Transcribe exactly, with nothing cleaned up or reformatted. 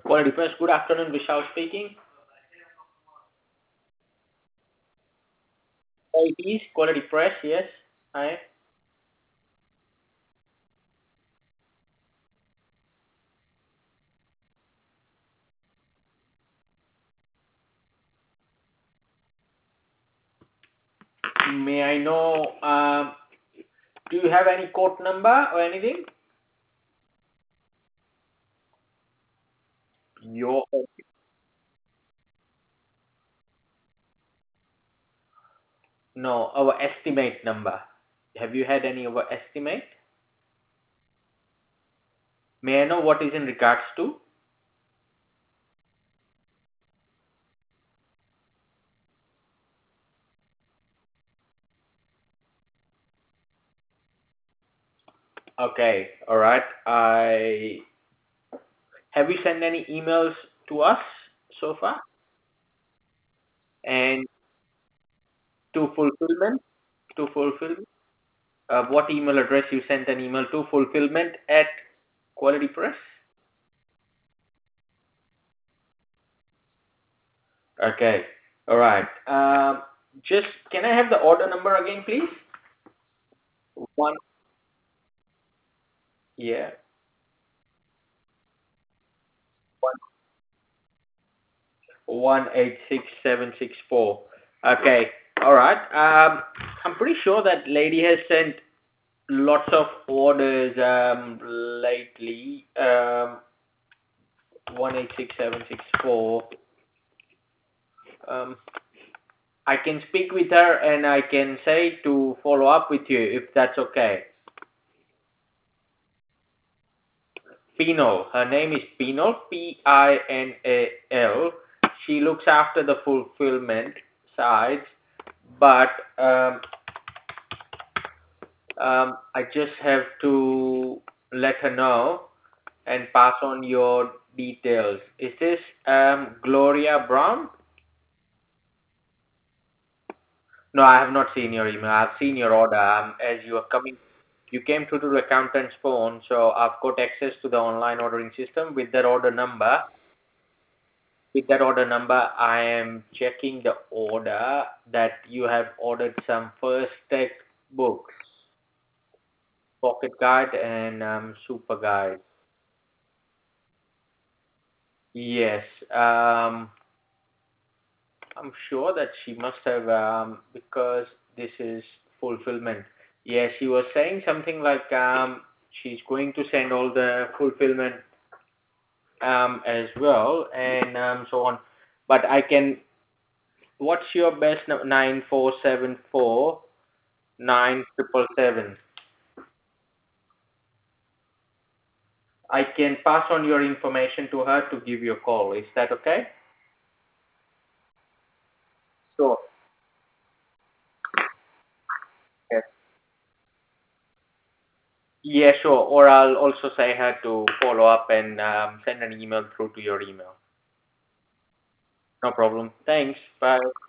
Quality Press, good afternoon, Vishal speaking. Oh, it is Quality Press, yes. Hi. May I know, um, do you have any court number or anything? Your, no, our estimate number. Have you had any of our estimate? May I know what is in regards to? Okay, all right. I have you sent any emails to us so far? And to fulfillment, to fulfillment. Uh, what email address you sent an email to? Fulfillment at Quality Press. Okay. All right. Um, just can I have the order number again, please? One. Yeah. One. One eight six seven six four. Okay. All right. Um, I'm pretty sure that lady has sent lots of orders um lately. Um, one eight six seven six four. Um, I can speak with her and I can say to follow up with you if that's okay. Pinal. Her name is Pinal, P I N A L. She looks after the fulfillment sides, but um, um, I just have to let her know and pass on your details. Is this um, Gloria Brown? No, I have not seen your email. I've seen your order. Um, as you are coming, you came through to the accountant's phone, so I've got access to the online ordering system with that order number. With that order number, I am checking the order that you have ordered some first text books, pocket guide and um, super guide. Yes, um, I'm sure that she must have um, because this is fulfillment. Yes, she was saying something like um, she's going to send all the fulfillment um, as well and um, so on. But I can. What's your best number? Nine four seven four nine triple seven. I can pass on your information to her to give you a call. Is that okay? Sure. Yes. Yeah, sure. Or I'll also say her to follow up and um, send an email through to your email. No problem. Thanks. Bye.